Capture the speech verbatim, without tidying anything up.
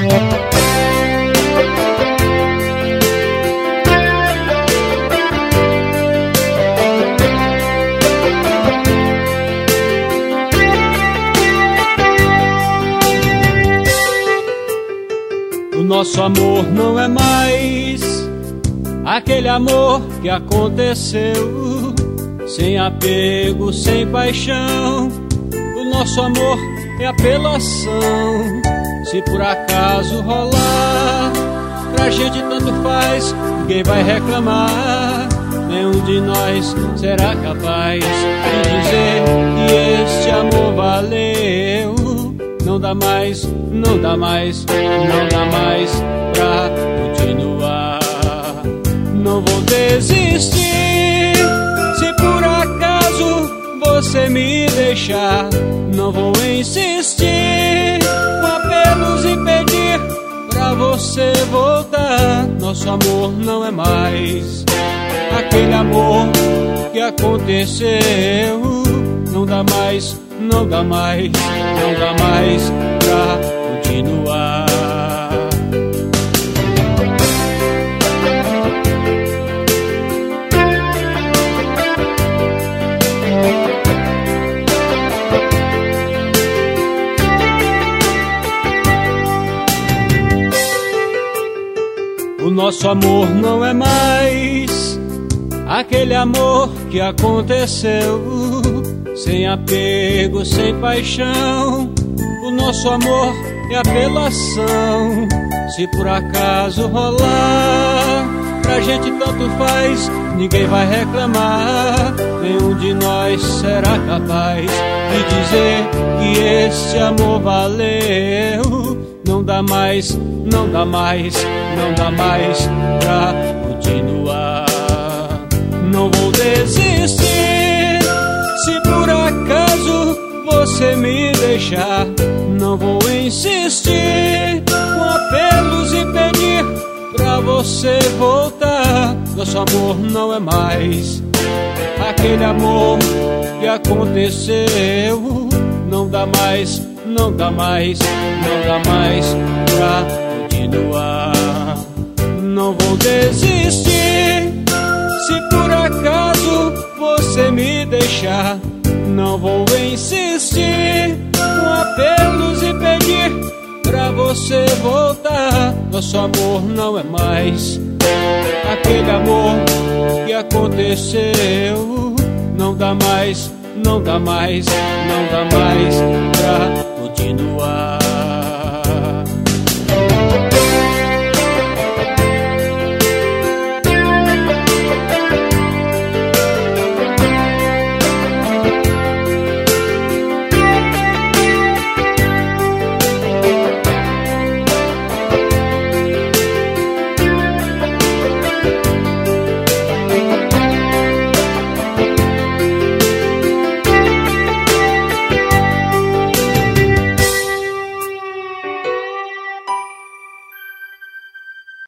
O nosso amor não é mais aquele amor que aconteceu, sem apego, sem paixão. O nosso amor é apelação. Se por acaso rolar, pra gente tanto faz, ninguém vai reclamar. Nenhum de nós será capaz de dizer que este amor valeu. Não dá mais, não dá mais, não dá mais pra continuar. Não vou desistir se por acaso você me deixar. Não vou insistir com apelos e pedir pra você voltar. Nosso amor não é mais aquele amor que aconteceu. Não dá mais, não dá mais, não dá mais pra continuar. O nosso amor não é mais aquele amor que aconteceu, sem apego, sem paixão. O nosso amor é apelação. Se por acaso rolar, pra gente tanto faz, ninguém vai reclamar. Nenhum de nós será capaz de dizer que este amor valeu. Não dá mais, não dá mais, não dá mais pra continuar. Não vou desistir se por acaso você me deixar. Não vou insistir com apelos e pedir pra você voltar. Nosso amor não é mais aquele amor que aconteceu. Não dá mais, não dá mais, não dá mais pra continuar. Não vou desistir se por acaso você me deixar. Não vou insistir com apelos e pedir pra você voltar. Nosso amor não é mais aquele amor que aconteceu. Não dá mais, não dá mais, não dá mais pra continuar.